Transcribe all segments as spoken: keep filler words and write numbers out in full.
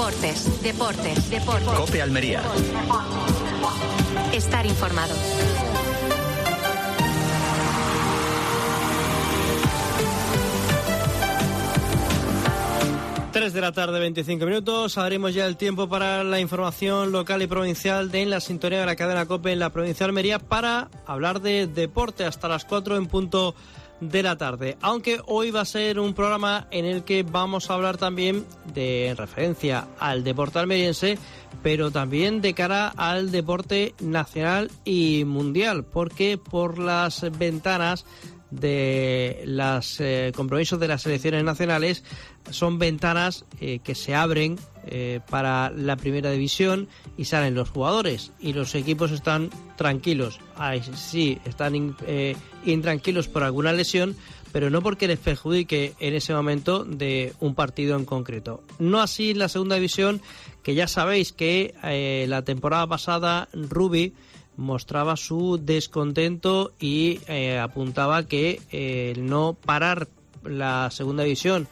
Deportes, deportes, deportes. COPE Almería. Estar informado. tres de la tarde, veinticinco minutos. Abrimos ya el tiempo para la información local y provincial de En la Sintonía de la cadena COPE en la provincia de Almería para hablar de deporte hasta las cuatro en punto de la tarde. Aunque hoy va a ser un programa en el que vamos a hablar también de en referencia al deporte almeriense, pero también de cara al deporte nacional y mundial, porque por las ventanas de los eh, compromisos de las selecciones nacionales son ventanas eh, que se abren eh, para la primera división y salen los jugadores y los equipos están tranquilos. Ay, sí, están in, eh, intranquilos por alguna lesión, pero no porque les perjudique en ese momento de un partido en concreto. No así en la segunda división, que ya sabéis que eh, la temporada pasada Rubi mostraba su descontento y eh, apuntaba que eh, el no parar la segunda división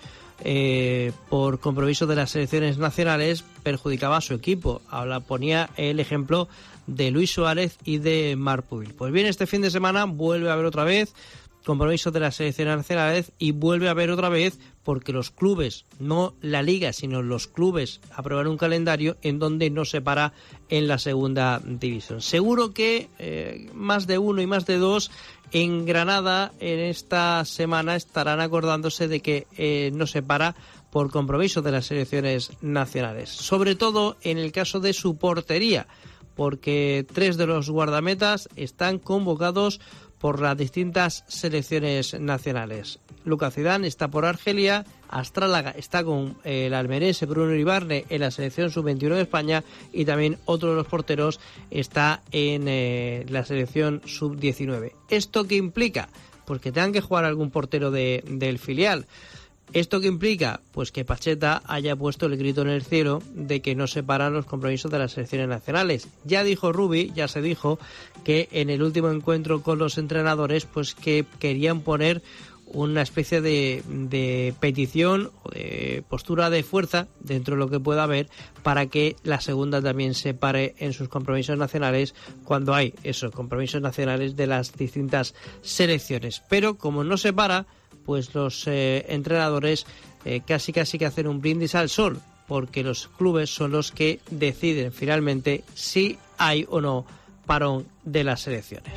eh, por compromiso de las selecciones nacionales perjudicaba a su equipo. Ahora ponía el ejemplo de Luis Suárez y de Marc Pubil. Pues bien, este fin de semana vuelve a haber otra vez compromisos de las selecciones nacionales y vuelve a haber otra vez porque los clubes, no la liga, sino los clubes aprueban un calendario en donde no se para en la segunda división. Seguro que eh, más de uno y más de dos en Granada en esta semana estarán acordándose de que eh, no se para por compromiso de las selecciones nacionales. Sobre todo en el caso de su portería, porque tres de los guardametas están convocados por las distintas selecciones nacionales. Lucas Zidane está por Argelia, Astrálaga está con eh, el almerense Bruno Iribarne en la selección sub veintiuno de España y también otro de los porteros está en eh, la selección sub diecinueve. ¿Esto qué implica? Pues que tengan que jugar algún portero de, del filial. ¿Esto qué implica? Pues que Pacheta haya puesto el grito en el cielo de que no se paran los compromisos de las selecciones nacionales. Ya dijo Rubi, ya se dijo, que en el último encuentro con los entrenadores, pues que querían poner una especie de, de petición o de postura de fuerza dentro de lo que pueda haber para que la segunda también se pare en sus compromisos nacionales cuando hay esos compromisos nacionales de las distintas selecciones. Pero como no se para, pues los eh, entrenadores eh, casi casi que hacen un brindis al sol, porque los clubes son los que deciden finalmente si hay o no parón de las selecciones.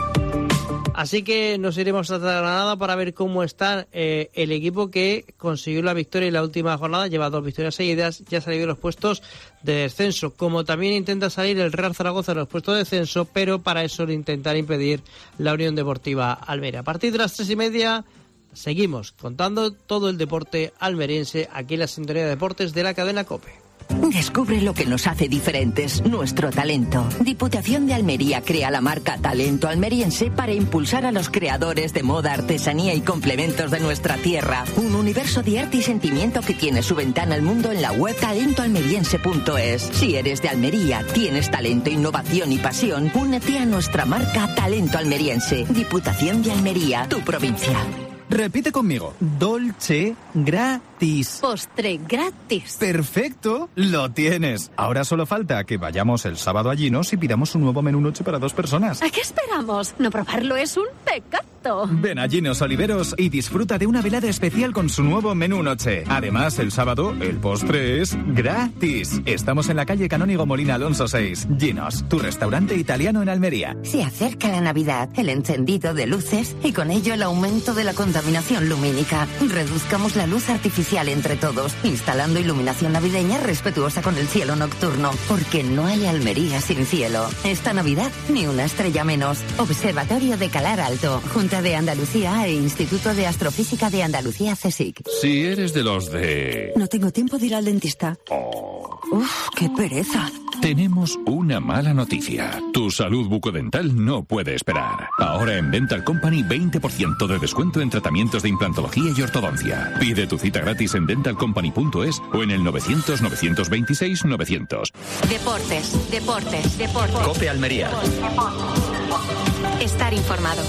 Así que nos iremos hasta Granada para ver cómo está eh, el equipo que consiguió la victoria en la última jornada, lleva dos victorias seguidas, ya ha salido de los puestos de descenso, como también intenta salir el Real Zaragoza de los puestos de descenso, pero para eso lo intentará impedir la Unión Deportiva Almería. A partir de las tres y media seguimos contando todo el deporte almeriense aquí en la Sintonía de Deportes de la cadena COPE. Descubre lo que nos hace diferentes, nuestro talento. Diputación de Almería crea la marca Talento Almeriense para impulsar a los creadores de moda, artesanía y complementos de nuestra tierra. Un universo de arte y sentimiento que tiene su ventana al mundo en la web talento almeriense punto es. Si eres de Almería, tienes talento, innovación y pasión, únete a nuestra marca Talento Almeriense. Diputación de Almería, tu provincia. Repite conmigo. Dolce gratis. Postre gratis. Perfecto, lo tienes. Ahora solo falta que vayamos el sábado a Ginos y pidamos un nuevo menú noche para dos personas. ¿A qué esperamos? No probarlo es un pecado. Ven a Ginos Oliveros y disfruta de una velada especial con su nuevo menú noche. Además, el sábado, el postre es gratis. Estamos en la calle Canónigo Molina Alonso seis. Ginos, tu restaurante italiano en Almería. Se acerca la Navidad, el encendido de luces y con ello el aumento de la contaminación lumínica. Reduzcamos la luz artificial entre todos, instalando iluminación navideña respetuosa con el cielo nocturno, porque no hay Almería sin cielo. Esta Navidad, ni una estrella menos. Observatorio de Calar Alto, Junta de Andalucía e Instituto de Astrofísica de Andalucía CSIC. Si eres de los de... No tengo tiempo de ir al dentista. Oh. Uf, qué pereza. Tenemos una mala noticia. Tu salud bucodental no puede esperar. Ahora en Dental Company veinte por ciento de descuento en tratamientos de implantología y ortodoncia. Pide tu cita gratis en dental company punto es o en el novecientos, novecientos veintiséis, novecientos. Deportes, deportes, deportes. COPE Almería. Estar informado.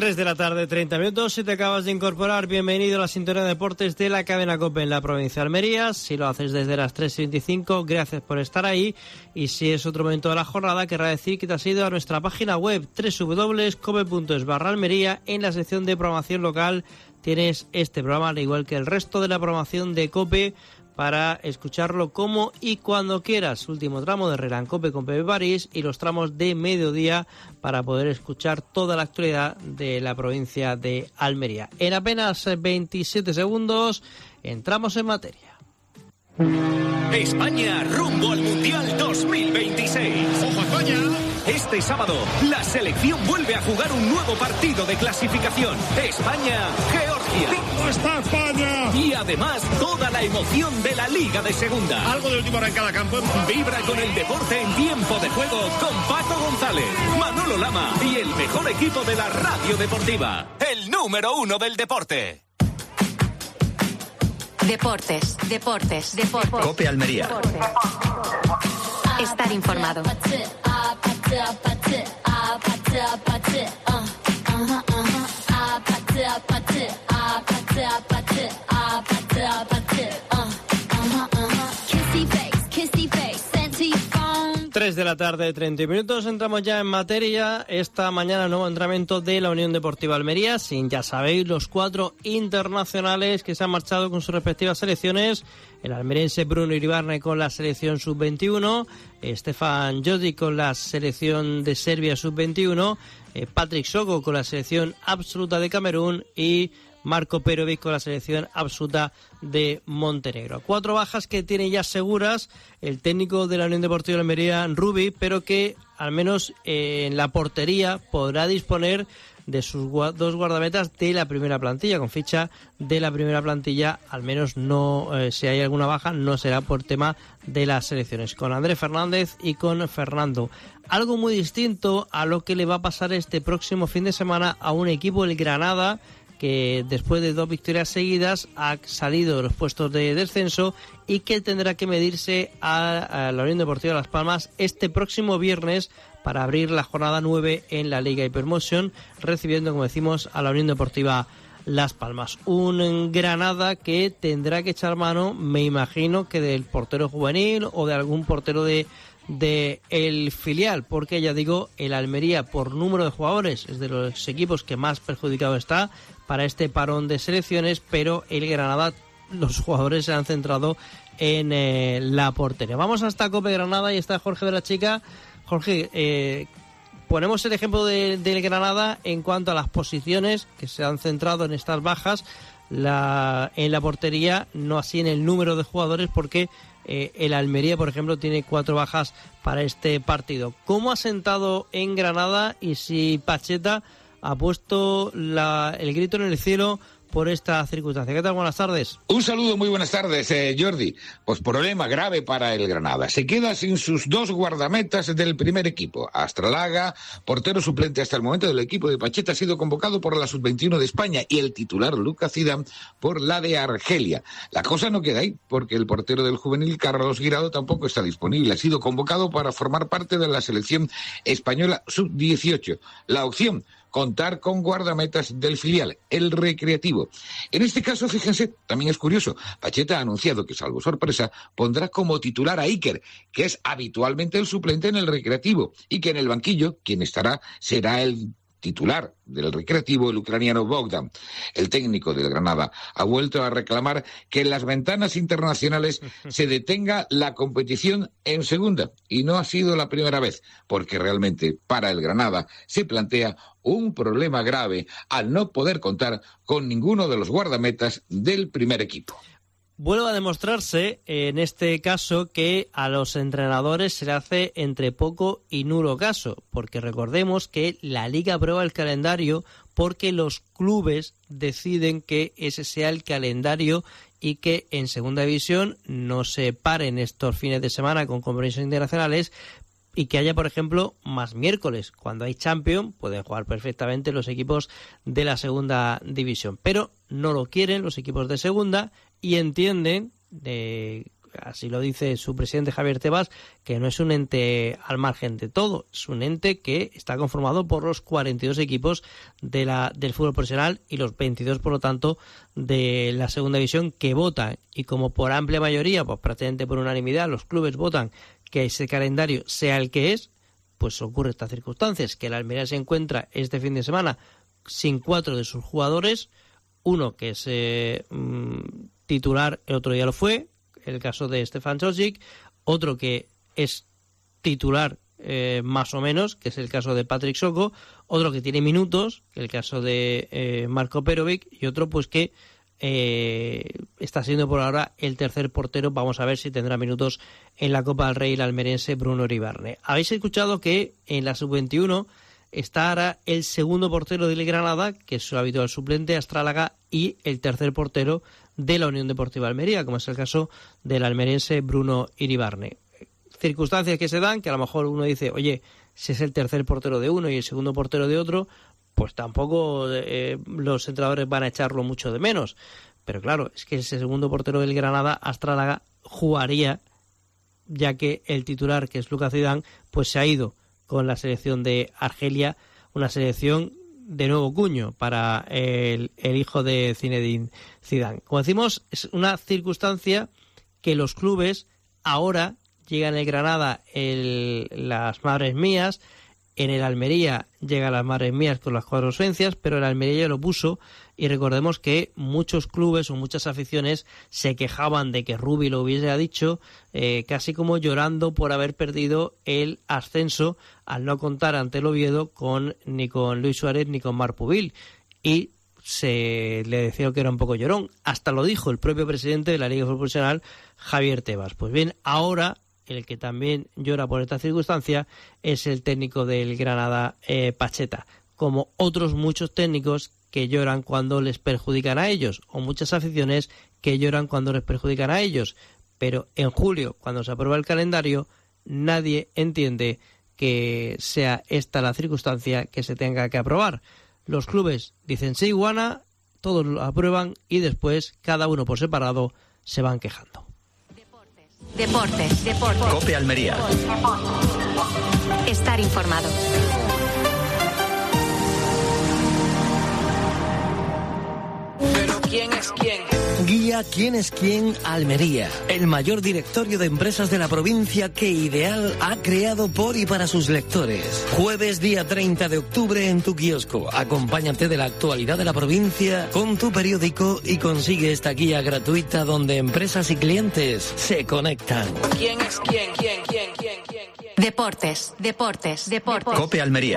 tres de la tarde, treinta minutos. Si te acabas de incorporar, bienvenido a la sintonía de deportes de la cadena COPE en la provincia de Almería. Si lo haces desde las tres y veinticinco, gracias por estar ahí. Y si es otro momento de la jornada, querrá decir que te has ido a nuestra página web doble u doble u doble u punto cope punto es barra Almería. En la sección de programación local tienes este programa, al igual que el resto de la programación de COPE, para escucharlo como y cuando quieras. Último tramo de Relán COPE con Pepe París y los tramos de mediodía para poder escuchar toda la actualidad de la provincia de Almería. En apenas veintisiete segundos entramos en materia. España rumbo al Mundial dos mil veintiséis. ¡Ojo España! Este sábado, la selección vuelve a jugar un nuevo partido de clasificación. España-Georgia. ¿Cómo está España? Y además, toda la emoción de la Liga de Segunda. Algo de última hora en cada campo. Vibra con el deporte en tiempo de juego con Paco González, Manolo Lama y el mejor equipo de la radio deportiva. El número uno del deporte. Deportes, deportes, deportes. COPE Almería. Deportes. Estar informado. tres de la tarde, treinta minutos, entramos ya en materia. Esta mañana nuevo entrenamiento de la Unión Deportiva Almería, sin, ya sabéis, los cuatro internacionales que se han marchado con sus respectivas selecciones. El almeriense Bruno Iribarne con la selección sub veintiuno, Stefan Jodi con la selección de Serbia sub veintiuno, eh, Patrick Soko con la selección absoluta de Camerún y Marco Perovic con la selección absoluta de Montenegro. Cuatro bajas que tiene ya seguras el técnico de la Unión Deportiva de Almería, Rubi, pero que al menos eh, en la portería podrá disponer de sus gua- dos guardametas de la primera plantilla, con ficha de la primera plantilla. Al menos no, eh, si hay alguna baja, no será por tema de las selecciones, con Andrés Fernández y con Fernando. Algo muy distinto a lo que le va a pasar este próximo fin de semana a un equipo, el Granada, que después de dos victorias seguidas ha salido de los puestos de descenso y que tendrá que medirse a, a la Unión Deportiva Las Palmas este próximo viernes para abrir la jornada nueve en la Liga Hypermotion, recibiendo, como decimos, a la Unión Deportiva Las Palmas. Un Granada que tendrá que echar mano, me imagino, que del portero juvenil o de algún portero de de el filial, porque ya digo, el Almería por número de jugadores es de los equipos que más perjudicado está para este parón de selecciones, pero el Granada, los jugadores se han centrado en eh, la portería. Vamos hasta COPE Granada y está Jorge de la Chica. Jorge, eh, ponemos el ejemplo de, del Granada en cuanto a las posiciones que se han centrado en estas bajas, la, en la portería, no así en el número de jugadores, porque Eh, el Almería, por ejemplo, tiene cuatro bajas para este partido. ¿Cómo ha sentado en Granada y si Pacheta ha puesto la, el grito en el cielo por esta circunstancia? ¿Qué tal? Buenas tardes. Un saludo, muy buenas tardes, eh, Jordi. Pues problema grave para el Granada. Se queda sin sus dos guardametas del primer equipo. Astralaga, portero suplente hasta el momento del equipo de Pacheta, ha sido convocado por la sub veintiuno de España y el titular Lucas Zidane por la de Argelia. La cosa no queda ahí, porque el portero del juvenil Carlos Guirado tampoco está disponible. Ha sido convocado para formar parte de la selección española sub dieciocho. La opción: contar con guardametas del filial, el Recreativo. En este caso, fíjense, también es curioso, Pacheta ha anunciado que, salvo sorpresa, pondrá como titular a Iker, que es habitualmente el suplente en el Recreativo, y que en el banquillo, quien estará, será el titular del Recreativo, el ucraniano Bogdan. El técnico del Granada ha vuelto a reclamar que en las ventanas internacionales se detenga la competición en segunda, y no ha sido la primera vez, porque realmente para el Granada se plantea un problema grave al no poder contar con ninguno de los guardametas del primer equipo. Vuelve a demostrarse en este caso que a los entrenadores se le hace entre poco y nulo caso, porque recordemos que la Liga aprueba el calendario porque los clubes deciden que ese sea el calendario y que en segunda división no se paren estos fines de semana con compromisos internacionales y que haya, por ejemplo, más miércoles. Cuando hay Champions pueden jugar perfectamente los equipos de la segunda división, pero no lo quieren los equipos de segunda y entienden, de, así lo dice su presidente Javier Tebas, que no es un ente al margen de todo, es un ente que está conformado por los cuarenta y dos equipos de la, del fútbol profesional y los veintidós, por lo tanto, de la segunda división que votan. Y como por amplia mayoría, pues prácticamente por unanimidad, los clubes votan que ese calendario sea el que es, pues ocurre estas circunstancias, que el Almería se encuentra este fin de semana sin cuatro de sus jugadores, uno que es eh, titular, el otro día lo fue, el caso de Stefan Čosić, otro que es titular eh, más o menos, que es el caso de Patrick Soko, otro que tiene minutos, que es el caso de eh, Marko Perovic, y otro pues que eh, está siendo por ahora el tercer portero. Vamos a ver si tendrá minutos en la Copa del Rey el almerense Bruno Iribarne. Habéis escuchado que en la sub veintiuno está ahora el segundo portero del Granada, que es su habitual suplente, Astrálaga, y el tercer portero de la Unión Deportiva Almería, como es el caso del almerense Bruno Iribarne. Circunstancias que se dan, que a lo mejor uno dice, oye, si es el tercer portero de uno y el segundo portero de otro, pues tampoco eh, los entrenadores van a echarlo mucho de menos. Pero claro, es que ese segundo portero del Granada, Astrálaga, jugaría, ya que el titular, que es Lucas Zidane, pues se ha ido con la selección de Argelia, una selección de nuevo cuño para el, el hijo de Zinedine Zidane. Como decimos, es una circunstancia que los clubes ahora llegan en el Granada el, las Madres Mías, en el Almería llegan las Madres Mías con las cuatro ausencias, pero el Almería ya lo puso, y recordemos que muchos clubes o muchas aficiones se quejaban de que Rubi lo hubiese dicho, eh, casi como llorando por haber perdido el ascenso al no contar ante el Oviedo con ni con Luis Suárez ni con Marc Pubil, y se le decía que era un poco llorón. Hasta lo dijo el propio presidente de la Liga Profesional, Javier Tebas. Pues bien, ahora el que también llora por esta circunstancia es el técnico del Granada, eh, Pacheta, como otros muchos técnicos que lloran cuando les perjudican a ellos, o muchas aficiones que lloran cuando les perjudican a ellos. Pero en julio, cuando se aprueba el calendario, nadie entiende que sea esta la circunstancia que se tenga que aprobar. Los clubes dicen sí, Iguana, todos lo aprueban y después, cada uno por separado, se van quejando. Deportes, deportes. Cope Almería. Estar informado. Pero ¿quién es quién? Guía ¿Quién es quién? Almería, el mayor directorio de empresas de la provincia que Ideal ha creado por y para sus lectores. Jueves día treinta de octubre en tu kiosco. Acompáñate de la actualidad de la provincia con tu periódico y consigue esta guía gratuita donde empresas y clientes se conectan. ¿Quién es quién? ¿Quién? ¿Quién? ¿Quién? ¿Quién? ¿Quién? Deportes, deportes, deportes. Cope Almería.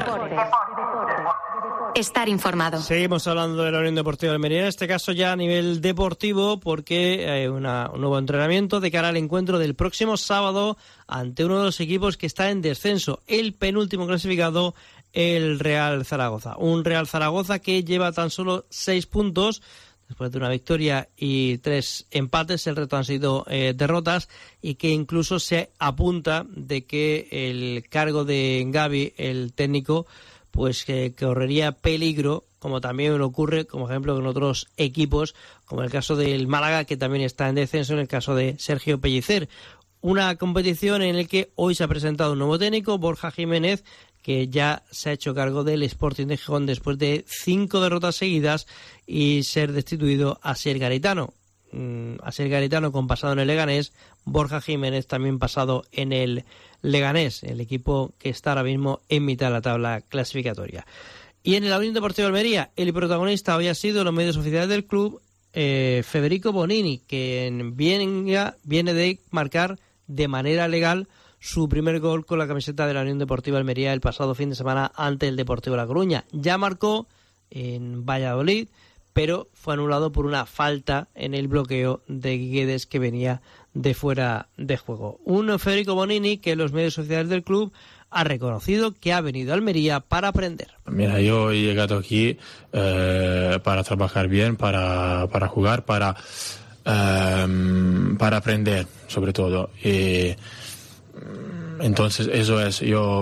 Estar informado. Seguimos hablando de la Unión Deportiva de Almería, en este caso ya a nivel deportivo, porque hay una, un nuevo entrenamiento de cara al encuentro del próximo sábado ante uno de los equipos que está en descenso, el penúltimo clasificado, el Real Zaragoza. Un Real Zaragoza que lleva tan solo seis puntos, después de una victoria y tres empates. El resto han sido eh, derrotas, y que incluso se apunta de que el cargo de Gavi, el técnico, pues que correría peligro, como también ocurre, como ejemplo, con otros equipos, como el caso del Málaga, que también está en descenso, en el caso de Sergio Pellicer. Una competición en la que hoy se ha presentado un nuevo técnico, Borja Jiménez, que ya se ha hecho cargo del Sporting de Gijón después de cinco derrotas seguidas y ser destituido a Asier Garitano. Asier Garitano con pasado en el Leganés, Borja Jiménez también pasado en el Leganés, el equipo que está ahora mismo en mitad de la tabla clasificatoria. Y en la Unión Deportiva Almería, el protagonista había sido los medios oficiales del club, eh, Federico Bonini, que viene, viene de marcar de manera legal su primer gol con la camiseta de la Unión Deportiva Almería el pasado fin de semana ante el Deportivo La Coruña. Ya marcó en Valladolid, pero fue anulado por una falta en el bloqueo de Guedes, que venía de fuera de juego. Un Federico Bonini que en los medios oficiales del club ha reconocido que ha venido a Almería para aprender. Mira, yo he llegado aquí eh, para trabajar bien, para, para jugar, para, eh, para aprender, sobre todo. Y entonces eso es, yo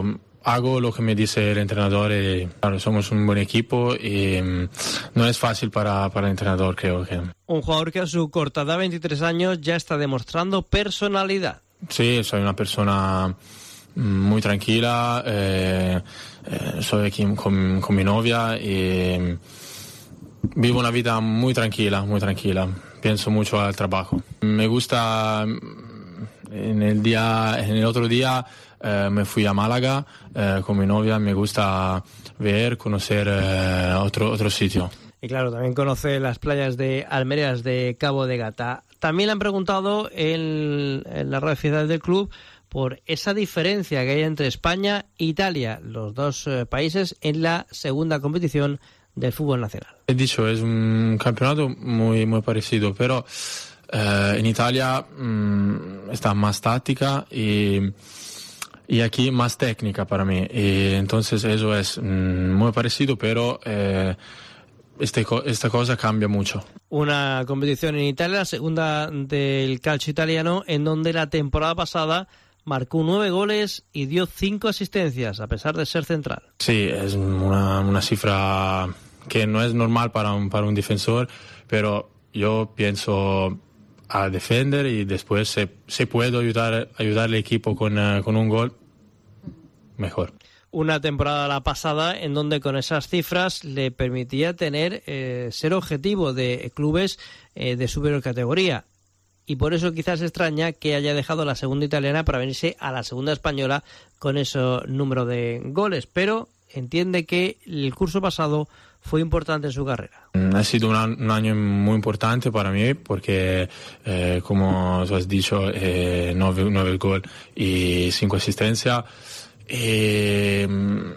hago lo que me dice el entrenador. Y, claro, somos un buen equipo y um, no es fácil para, para el entrenador, creo que. Un jugador que a su corta edad, veintitrés años, ya está demostrando personalidad. Sí, soy una persona muy tranquila, eh, eh, soy aquí con, con mi novia y vivo una vida muy tranquila, muy tranquila. Pienso mucho al trabajo. Me gusta, en el día, en el otro día eh, me fui a Málaga eh, con mi novia. Me gusta ver, conocer eh, otro otro sitio. Y claro, también conoce las playas de Almerías de Cabo de Gata. También le han preguntado en, en la red oficial del club por esa diferencia que hay entre España e Italia, los dos eh, países en la segunda competición del fútbol nacional. He dicho, es un campeonato muy muy parecido, pero eh, en Italia mmm, está más táctica y, y aquí más técnica para mí. Y entonces eso es mmm, muy parecido, pero eh, este, esta cosa cambia mucho. Una competición en Italia, la segunda del calcio italiano, en donde la temporada pasada marcó nueve goles y dio cinco asistencias, a pesar de ser central. Sí, es una, una cifra que no es normal para un, para un defensor, pero yo pienso a defender y después se, se puede ayudar, ayudar al equipo con, uh, con un gol, mejor. Una temporada la pasada en donde con esas cifras le permitía tener eh, ser objetivo de clubes eh, de superior categoría. Y por eso quizás extraña que haya dejado la segunda italiana para venirse a la segunda española con ese número de goles. Pero entiende que el curso pasado fue importante en su carrera. Ha sido un, un año muy importante para mí porque, eh, como tú has dicho, eh, nueve, nueve goles y cinco asistencias. Eh,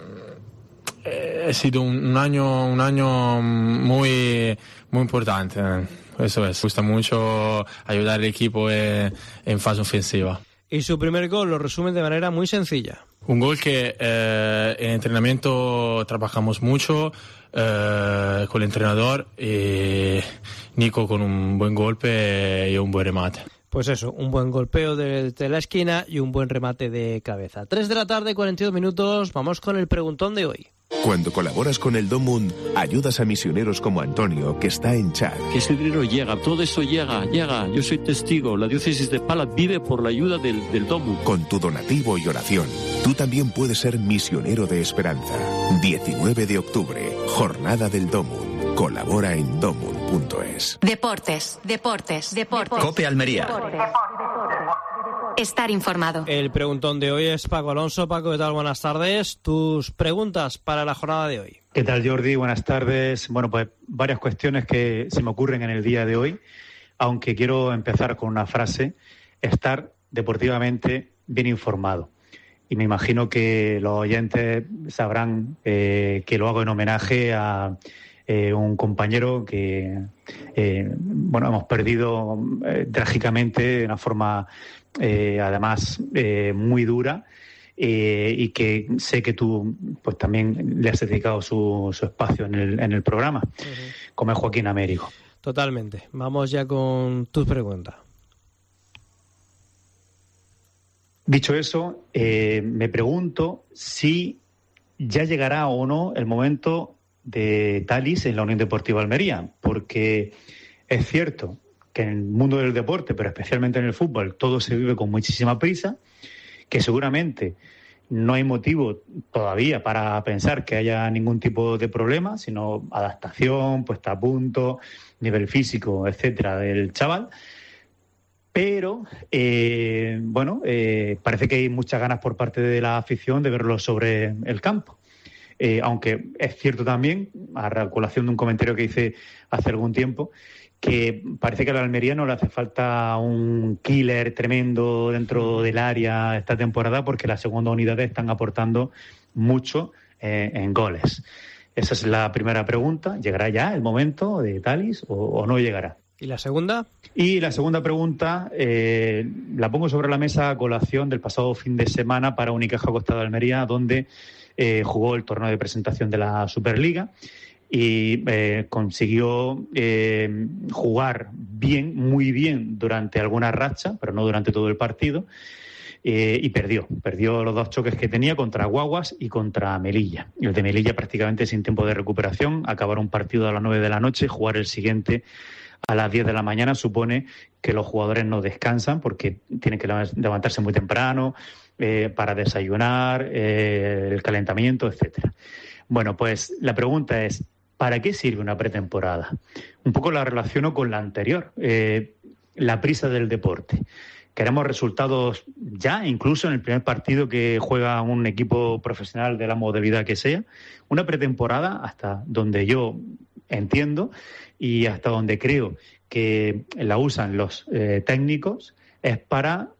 ha sido un, un año un año muy muy importante. Eso es. Me gusta mucho ayudar al equipo en, en fase ofensiva. Y su primer gol lo resume de manera muy sencilla. Un gol que eh, en entrenamiento trabajamos mucho eh, con el entrenador y Nico con un buen golpe y un buen remate. Pues eso, un buen golpeo desde la esquina y un buen remate de cabeza. tres de la tarde, cuarenta y dos minutos, vamos con el preguntón de hoy. Cuando colaboras con el Domund, ayudas a misioneros como Antonio, que está en Chad. Que ese dinero llega, todo eso llega, llega. Yo soy testigo, la diócesis de Pala vive por la ayuda del, del Domund. Con tu donativo y oración, tú también puedes ser misionero de esperanza. diecinueve de octubre, Jornada del Domund. Colabora en domund punto es. Deportes, deportes, deportes. Cope Almería. Estar informado. El preguntón de hoy es Paco Alonso. Paco, ¿qué tal? Buenas tardes. Tus preguntas para la jornada de hoy. ¿Qué tal, Jordi? Buenas tardes. Bueno, pues varias cuestiones que se me ocurren en el día de hoy, aunque quiero empezar con una frase: estar deportivamente bien informado. Y me imagino que los oyentes sabrán eh, que lo hago en homenaje a Eh, un compañero que eh, bueno hemos perdido eh, trágicamente de una forma eh, además eh, muy dura eh, y que sé que tú pues también le has dedicado su, su espacio en el, en el programa, uh-huh. como es Joaquín Américo. Totalmente. Vamos ya con tus preguntas. Dicho eso, eh, me pregunto si ya llegará o no el momento de Thalys en la Unión Deportiva Almería, porque es cierto que en el mundo del deporte, pero especialmente en el fútbol, todo se vive con muchísima prisa, que seguramente no hay motivo todavía para pensar que haya ningún tipo de problema, sino adaptación, puesta a punto, nivel físico, etcétera, del chaval. Pero, eh, bueno, eh, parece que hay muchas ganas por parte de la afición de verlo sobre el campo. Eh, aunque es cierto también, a colación de un comentario que hice hace algún tiempo, que parece que a la Almería no le hace falta un killer tremendo dentro del área esta temporada, porque las segundas unidades están aportando mucho eh, en goles. Esa es la primera pregunta. ¿Llegará ya el momento de Thalys o, o no llegará? ¿Y la segunda? Y la segunda pregunta eh, la pongo sobre la mesa a colación del pasado fin de semana para Unicaja Costa de Almería, donde Eh, jugó el torneo de presentación de la Superliga y eh, consiguió eh, jugar bien, muy bien durante alguna racha, pero no durante todo el partido. eh, y perdió. Perdió los dos choques que tenía contra Guaguas y contra Melilla. Y el de Melilla prácticamente sin tiempo de recuperación, acabar un partido a las nueve de la noche, jugar el siguiente a las diez de la mañana, supone que los jugadores no descansan porque tienen que levantarse muy temprano eh, para desayunar, eh, el calentamiento, etcétera. Bueno, pues la pregunta es, ¿para qué sirve una pretemporada? Un poco la relaciono con la anterior, eh, la prisa del deporte. Queremos resultados ya, incluso en el primer partido que juega un equipo profesional de la modalidad que sea. Una pretemporada, hasta donde yo entiendo y hasta donde creo que la usan los eh, técnicos, es para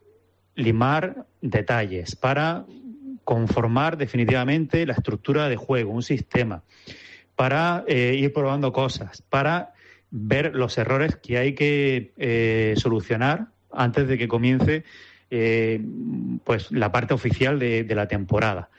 limar detalles, para conformar definitivamente la estructura de juego, un sistema, para eh, ir probando cosas, para ver los errores que hay que eh, solucionar antes de que comience eh, pues la parte oficial de, de la temporada.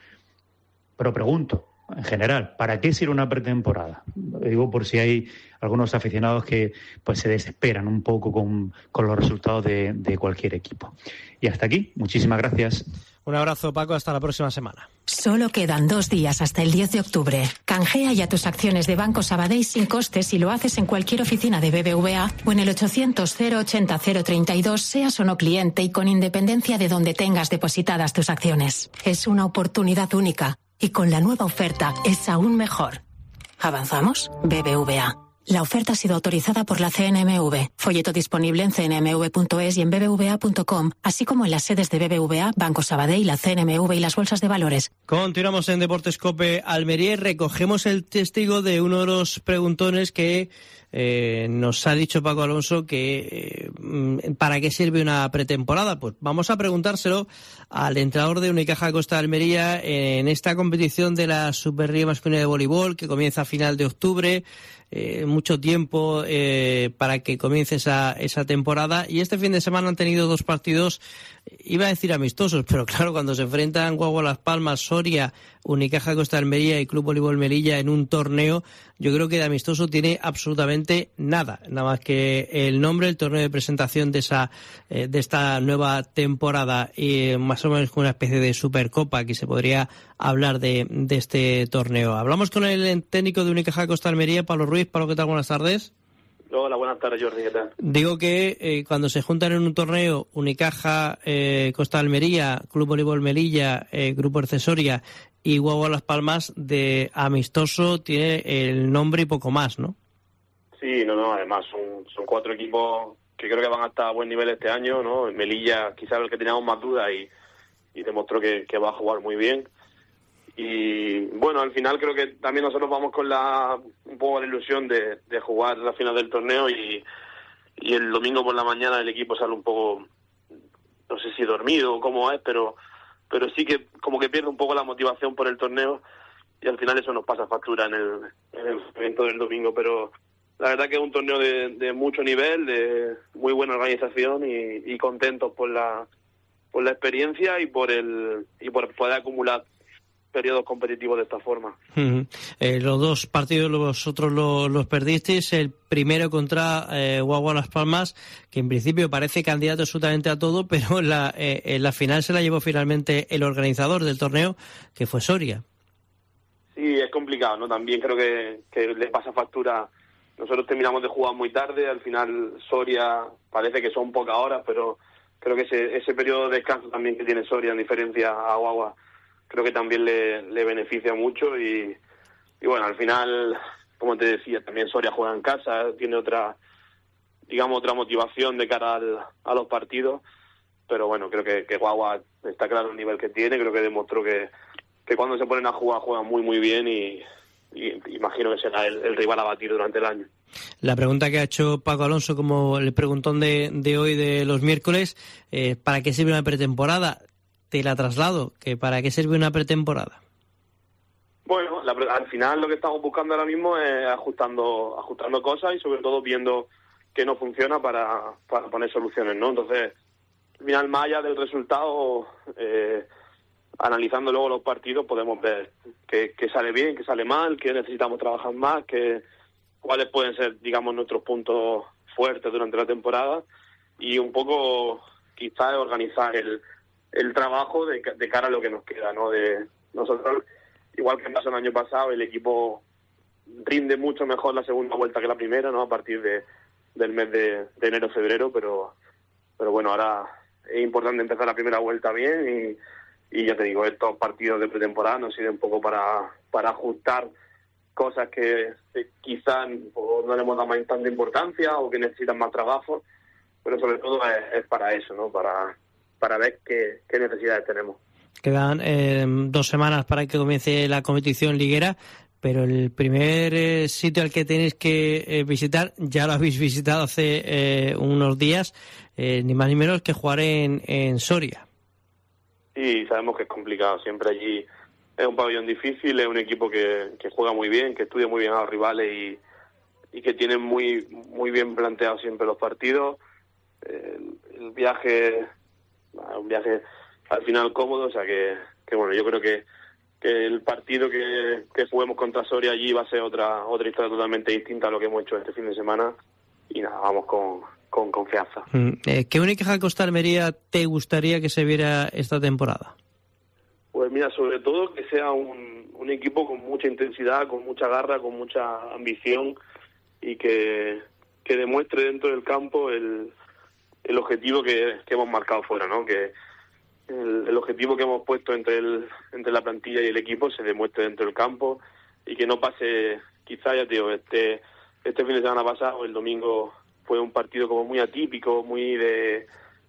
Pero pregunto, en general, ¿para qué sirve una pretemporada? Lo digo por si hay algunos aficionados que pues se desesperan un poco con, con los resultados de, de cualquier equipo. Y hasta aquí, muchísimas gracias. Un abrazo, Paco, hasta la próxima semana. Solo quedan dos días hasta el diez de octubre. Canjea ya tus acciones de Banco Sabadell sin costes y lo haces en cualquier oficina de B B V A o en el ochocientos cero ochenta cero treinta y dos, seas o no cliente y con independencia de donde tengas depositadas tus acciones. Es una oportunidad única y con la nueva oferta es aún mejor. ¿Avanzamos? B B V A. La oferta ha sido autorizada por la C N M V. Folleto disponible en c n m v punto es y en b b v a punto com, así como en las sedes de B B V A, Banco Sabadell, la C N M V y las bolsas de valores. Continuamos en Deportes COPE Almería y recogemos el testigo de uno de los preguntones que eh, nos ha dicho Paco Alonso que eh, ¿para qué sirve una pretemporada? Pues vamos a preguntárselo al entrenador de Unicaja Costa de Almería en esta competición de la Superliga Masculina de Voleibol que comienza a final de octubre. Eh, mucho tiempo eh, para que comience esa, esa temporada y este fin de semana han tenido dos partidos, iba a decir amistosos, pero claro, cuando se enfrentan Guagua Las Palmas, Soria, Unicaja Costa de Almería y Club Voleibol Melilla en un torneo, yo creo que de amistoso tiene absolutamente nada, nada más que el nombre, el torneo de presentación de esa eh, de esta nueva temporada y más o menos con una especie de supercopa que se podría hablar de, de este torneo. Hablamos con el técnico de Unicaja Costa de Almería, Pablo Ruiz. Pablo, ¿qué tal? Buenas tardes. Hola, buenas tardes, Jordi, ¿qué tal? Digo que eh, cuando se juntan en un torneo Unicaja, eh, Costa de Almería, Club Voleibol Melilla, eh, Grupo Ercesoria y Guagua Las Palmas, de amistoso tiene el nombre y poco más, ¿no? Sí, no, no, además son, son cuatro equipos que creo que van hasta a buen nivel este año, ¿no? Melilla quizás el que teníamos más dudas y, y demostró que, que va a jugar muy bien. Y bueno, al final creo que también nosotros vamos con la un poco la ilusión de, de jugar la final del torneo y, y el domingo por la mañana el equipo sale un poco, no sé si dormido o cómo es, pero pero sí que como que pierde un poco la motivación por el torneo y al final eso nos pasa factura en el, en el evento del domingo, pero la verdad que es un torneo de, de mucho nivel, de muy buena organización y, y contentos por la por la experiencia y por el y por poder acumular periodos competitivos de esta forma. Uh-huh. Eh, los dos partidos vosotros los, los perdisteis, el primero contra eh, Guagua Las Palmas, que en principio parece candidato absolutamente a todo, pero en la, eh, en la final se la llevó finalmente el organizador del torneo, que fue Soria. Sí, es complicado, ¿no? También creo que, que le pasa factura. Nosotros terminamos de jugar muy tarde, al final Soria parece que son pocas horas, pero creo que ese, ese periodo de descanso también que tiene Soria en diferencia a Guagua creo que también le, le beneficia mucho y, y bueno, al final, como te decía, también Soria juega en casa, tiene otra, digamos, otra motivación de cara al, a los partidos, pero bueno, creo que, que Guagua está claro el nivel que tiene, creo que demostró que, que cuando se ponen a jugar, juegan muy muy bien y, y imagino que será el, el rival a batir durante el año. La pregunta que ha hecho Paco Alonso, como el preguntón de, de hoy de los miércoles, eh, ¿para qué sirve una pretemporada? Te la traslado, que ¿para qué sirve una pretemporada? Bueno, la, al final lo que estamos buscando ahora mismo es ajustando ajustando cosas y sobre todo viendo qué no funciona para, para poner soluciones, ¿no? Entonces, al final, más allá del resultado, eh, analizando luego los partidos, podemos ver qué, qué sale bien, qué sale mal, qué necesitamos trabajar más, qué, cuáles pueden ser, digamos, nuestros puntos fuertes durante la temporada y un poco quizás organizar el el trabajo de, de cara a lo que nos queda, ¿no? De nosotros, igual que pasó el año pasado, el equipo rinde mucho mejor la segunda vuelta que la primera, ¿no? A partir de del mes de, de enero-febrero, pero pero bueno, ahora es importante empezar la primera vuelta bien y, y ya te digo, estos partidos de pretemporada nos sirven un poco para, para ajustar cosas que quizás no le hemos dado más tanta importancia o que necesitan más trabajo, pero sobre todo es, es para eso, ¿no? Para, para ver qué, qué necesidades tenemos. Quedan eh, dos semanas para que comience la competición liguera, pero el primer eh, sitio al que tenéis que eh, visitar, ya lo habéis visitado hace eh, unos días, eh, ni más ni menos que jugar en, en Soria. Sí, sabemos que es complicado, siempre allí es un pabellón difícil, es un equipo que, que juega muy bien, que estudia muy bien a los rivales y, y que tiene muy muy bien planteados siempre los partidos. El, el viaje, un viaje al final cómodo, o sea que, que bueno, yo creo que que el partido que, que juguemos contra Soria allí va a ser otra otra historia totalmente distinta a lo que hemos hecho este fin de semana y nada, vamos con, con confianza. Mm, eh, ¿Qué Unicaja Costa Almería te gustaría que se viera esta temporada? Pues mira, sobre todo que sea un, un equipo con mucha intensidad, con mucha garra, con mucha ambición y que, que demuestre dentro del campo el, el objetivo que, que hemos marcado fuera, ¿no? Que El, el objetivo que hemos puesto entre el entre la plantilla y el equipo se demuestre dentro del campo y que no pase, quizá ya te digo, este este fin de semana pasado, el domingo, fue un partido como muy atípico, muy de,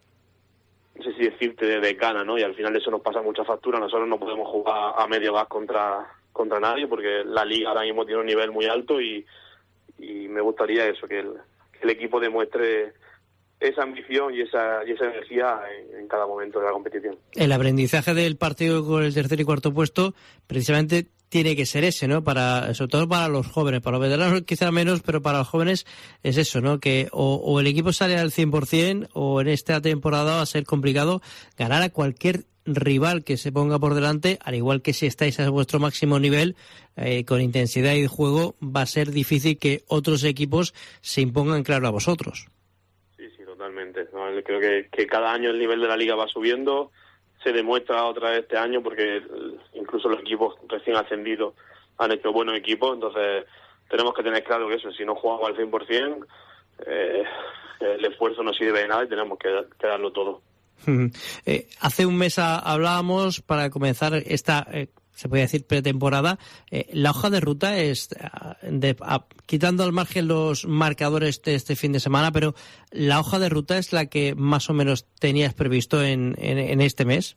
no sé si decirte, de, de gana, ¿no? Y al final eso nos pasa mucha factura. Nosotros no podemos jugar a medio gas contra contra nadie porque la liga ahora mismo tiene un nivel muy alto y, y me gustaría eso, que el, que el equipo demuestre esa ambición y esa y esa energía en, en cada momento de la competición. El aprendizaje del partido con el tercer y cuarto puesto precisamente tiene que ser ese, ¿no? Para, sobre todo para los jóvenes, para los veteranos quizá menos, pero para los jóvenes es eso, ¿no? Que o, o el equipo sale al cien por ciento o en esta temporada va a ser complicado ganar a cualquier rival que se ponga por delante, al igual que si estáis a vuestro máximo nivel, eh, con intensidad y juego, va a ser difícil que otros equipos se impongan, claro, a vosotros. Totalmente, ¿no? Creo que, que cada año el nivel de la liga va subiendo, se demuestra otra vez este año porque incluso los equipos recién ascendidos han hecho buenos equipos, entonces tenemos que tener claro que eso, si no jugamos al cien por ciento, eh, el esfuerzo no sirve de nada y tenemos que, que darlo todo. Eh, hace un mes a, hablábamos para comenzar esta... Eh, se puede decir pretemporada, eh, la hoja de ruta es, de, a, quitando al margen los marcadores de este fin de semana, pero la hoja de ruta es la que más o menos tenías previsto en, en, en este mes.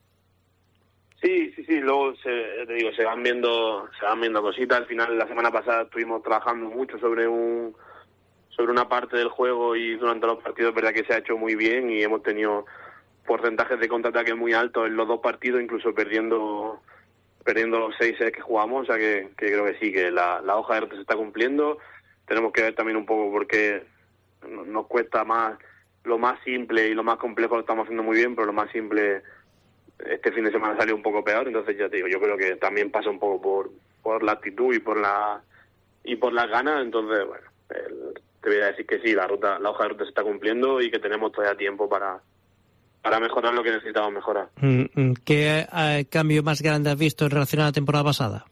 Sí, sí, sí, luego se, te digo, se van viendo, se van viendo cositas. Al final, la semana pasada estuvimos trabajando mucho sobre un, sobre una parte del juego y durante los partidos, verdad que se ha hecho muy bien y hemos tenido porcentajes de contraataque muy altos en los dos partidos, incluso perdiendo perdiendo los seis sets que jugamos, o sea que, que creo que sí, que la, la hoja de ruta se está cumpliendo. Tenemos que ver también un poco por qué nos cuesta más, lo más simple y lo más complejo lo estamos haciendo muy bien, pero lo más simple este fin de semana salió un poco peor, entonces ya te digo, yo creo que también pasa un poco por, por la actitud y por la y por las ganas, entonces bueno, el, te voy a decir que sí, la ruta, la hoja de ruta se está cumpliendo y que tenemos todavía tiempo para para mejorar lo que necesitamos mejorar. ¿Qué eh, cambio más grande has visto en relación a la temporada pasada?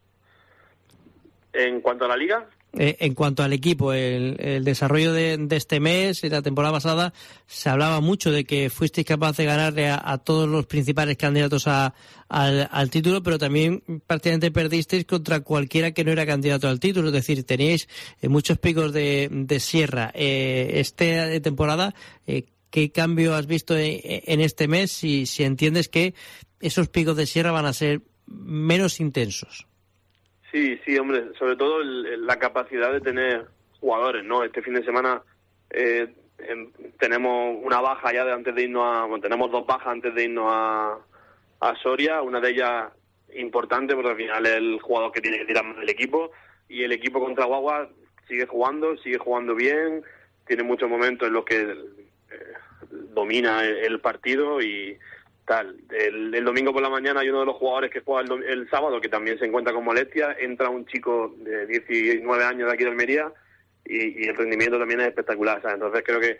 En cuanto a la liga, Eh, en cuanto al equipo, el, el desarrollo de, de este mes y la temporada pasada, se hablaba mucho de que fuisteis capaz de ganarle a, a todos los principales candidatos a, al, al título, pero también prácticamente perdisteis contra cualquiera que no era candidato al título, es decir, teníais eh, muchos picos de, de sierra. Eh, esta temporada, eh, ¿qué cambio has visto en, en este mes si, si entiendes que esos picos de sierra van a ser menos intensos? Sí, sí, hombre, sobre todo el, la capacidad de tener jugadores, ¿no? Este fin de semana eh, eh, tenemos una baja ya de antes de irnos a... Bueno, tenemos dos bajas antes de irnos a, a Soria, una de ellas importante porque al final es el jugador que tiene que tirar más del equipo y el equipo contra Guagua sigue jugando, sigue jugando bien, tiene muchos momentos en los que eh, domina el, el partido y... tal. El, el domingo por la mañana hay uno de los jugadores que juega el, el sábado que también se encuentra con molestia, entra un chico de diecinueve años de aquí de Almería y, y el rendimiento también es espectacular, ¿sabes? Entonces creo que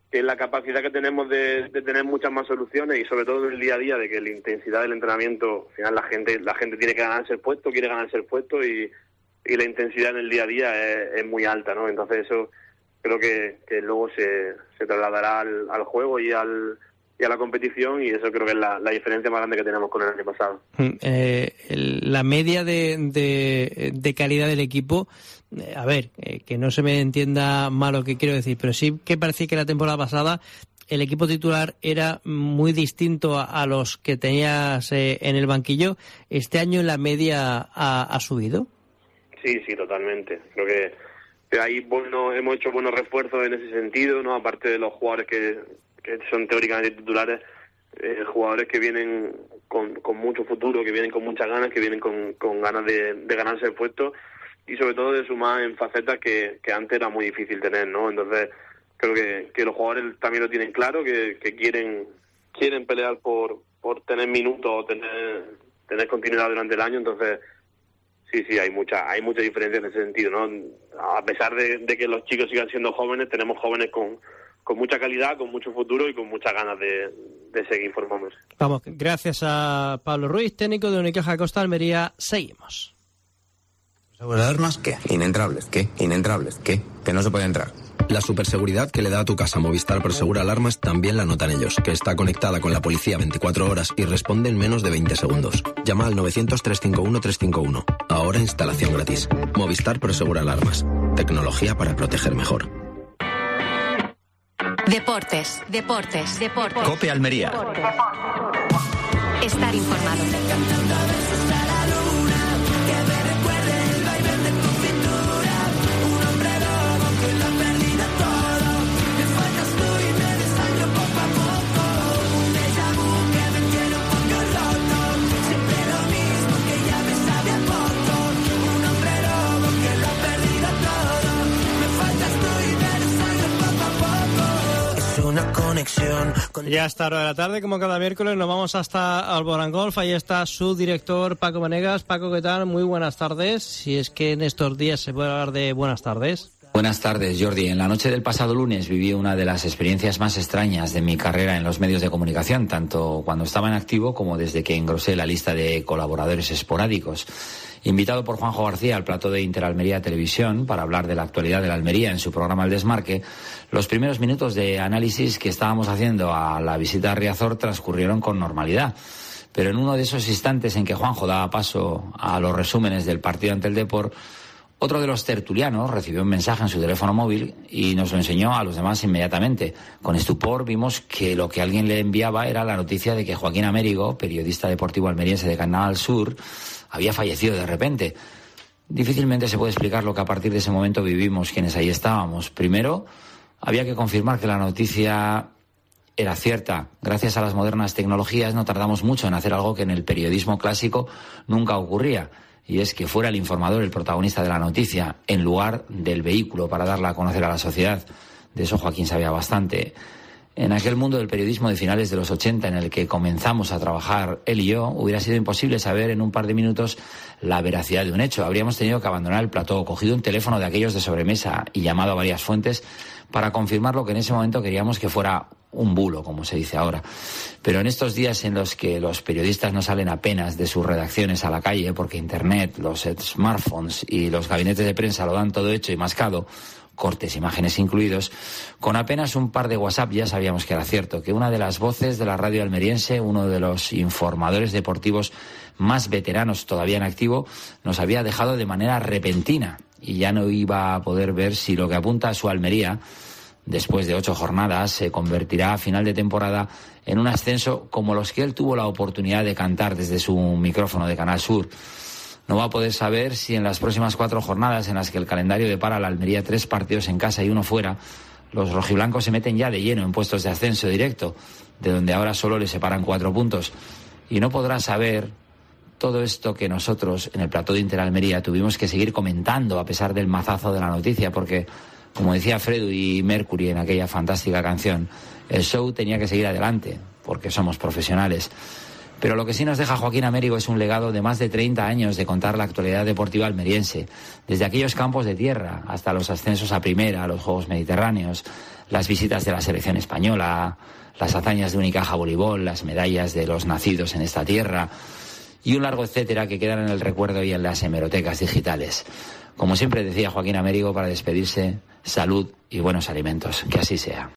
que la capacidad que tenemos de, de tener muchas más soluciones y sobre todo en el día a día, de que la intensidad del entrenamiento, al final la gente la gente tiene que ganarse el puesto, quiere ganarse el puesto y, y la intensidad en el día a día es, es muy alta, ¿no? Entonces eso creo que, que luego se, se trasladará al, al juego y al y a la competición, y eso creo que es la, la diferencia más grande que tenemos con el año pasado. Eh, el, la media de, de, de calidad del equipo, eh, a ver, eh, que no se me entienda mal lo que quiero decir, pero sí que parecía que la temporada pasada el equipo titular era muy distinto a, a los que tenías eh, en el banquillo. ¿Este año la media ha, ha subido? Sí, sí, totalmente. Creo que, que ahí bueno, hemos hecho buenos refuerzos en ese sentido, ¿no? Aparte de los jugadores que que son teóricamente titulares, eh, jugadores que vienen con, con mucho futuro, que vienen con muchas ganas, que vienen con, con ganas de, de ganarse el puesto y sobre todo de sumar en facetas que, que antes era muy difícil tener, ¿no? Entonces creo que, que los jugadores también lo tienen claro, que, que quieren quieren pelear por, por tener minutos o tener, tener continuidad durante el año. Entonces sí, sí, hay mucha hay mucha diferencia en ese sentido, ¿no? A pesar de, de que los chicos sigan siendo jóvenes, tenemos jóvenes con con mucha calidad, con mucho futuro y con muchas ganas de, de seguir formándose. Vamos, gracias a Pablo Ruiz, técnico de Unicaja Costa Almería. Seguimos. ¿Alarmas? ¿Qué? Inentrables. ¿Qué? Inentrables. ¿Qué? Que no se puede entrar. La superseguridad que le da a tu casa Movistar Prosegura Alarmas también la notan ellos, que está conectada con la policía veinticuatro horas y responde en menos de veinte segundos. Llama al novecientos, trescientos cincuenta y uno, trescientos cincuenta y uno. Ahora instalación gratis. Movistar Prosegura Alarmas. Tecnología para proteger mejor. Deportes, deportes, deportes. COPE Almería. Estar informado. Ya a esta hora de la tarde, como cada miércoles, nos vamos hasta Alborán Golf. Ahí está su director, Paco Vanegas. Paco, ¿qué tal? Muy buenas tardes. Si es que en estos días se puede hablar de buenas tardes. Buenas tardes, Jordi. En la noche del pasado lunes viví una de las experiencias más extrañas de mi carrera en los medios de comunicación, tanto cuando estaba en activo como desde que engrosé la lista de colaboradores esporádicos. Invitado por Juanjo García al plató de Interalmería Televisión para hablar de la actualidad de la Almería en su programa El Desmarque, los primeros minutos de análisis que estábamos haciendo a la visita a Riazor transcurrieron con normalidad. Pero en uno de esos instantes en que Juanjo daba paso a los resúmenes del partido ante el Depor, otro de los tertulianos recibió un mensaje en su teléfono móvil y nos lo enseñó a los demás inmediatamente. Con estupor vimos que lo que alguien le enviaba era la noticia de que Joaquín Amérigo, periodista deportivo almeriense de Canal Sur, había fallecido de repente. Difícilmente se puede explicar lo que a partir de ese momento vivimos quienes ahí estábamos. Primero, había que confirmar que la noticia era cierta. Gracias a las modernas tecnologías no tardamos mucho en hacer algo que en el periodismo clásico nunca ocurría, y es que fuera el informador el protagonista de la noticia, en lugar del vehículo para darla a conocer a la sociedad. De eso Joaquín sabía bastante. En aquel mundo del periodismo de finales de los ochenta, en el que comenzamos a trabajar él y yo, hubiera sido imposible saber en un par de minutos la veracidad de un hecho. Habríamos tenido que abandonar el plató, cogido un teléfono de aquellos de sobremesa y llamado a varias fuentes para confirmar lo que en ese momento queríamos que fuera un bulo, como se dice ahora. Pero en estos días en los que los periodistas no salen apenas de sus redacciones a la calle, porque Internet, los smartphones y los gabinetes de prensa lo dan todo hecho y mascado, cortes, imágenes incluidos, con apenas un par de WhatsApp ya sabíamos que era cierto, que una de las voces de la radio almeriense, uno de los informadores deportivos más veteranos todavía en activo, nos había dejado de manera repentina y ya no iba a poder ver si lo que apunta a su Almería, después de ocho jornadas, se convertirá a final de temporada en un ascenso como los que él tuvo la oportunidad de cantar desde su micrófono de Canal Sur. No va a poder saber si en las próximas cuatro jornadas en las que el calendario depara a la Almería tres partidos en casa y uno fuera, los rojiblancos se meten ya de lleno en puestos de ascenso directo, de donde ahora solo le separan cuatro puntos. Y no podrá saber todo esto que nosotros en el plató de Interalmería tuvimos que seguir comentando a pesar del mazazo de la noticia, porque, como decía Fredo y Mercury en aquella fantástica canción, el show tenía que seguir adelante, porque somos profesionales. Pero lo que sí nos deja Joaquín Américo es un legado de más de treinta años de contar la actualidad deportiva almeriense, desde aquellos campos de tierra hasta los ascensos a primera, los Juegos Mediterráneos, las visitas de la selección española, las hazañas de Unicaja Voleibol, las medallas de los nacidos en esta tierra y un largo etcétera que quedan en el recuerdo y en las hemerotecas digitales. Como siempre decía Joaquín Américo para despedirse, salud y buenos alimentos. Que así sea.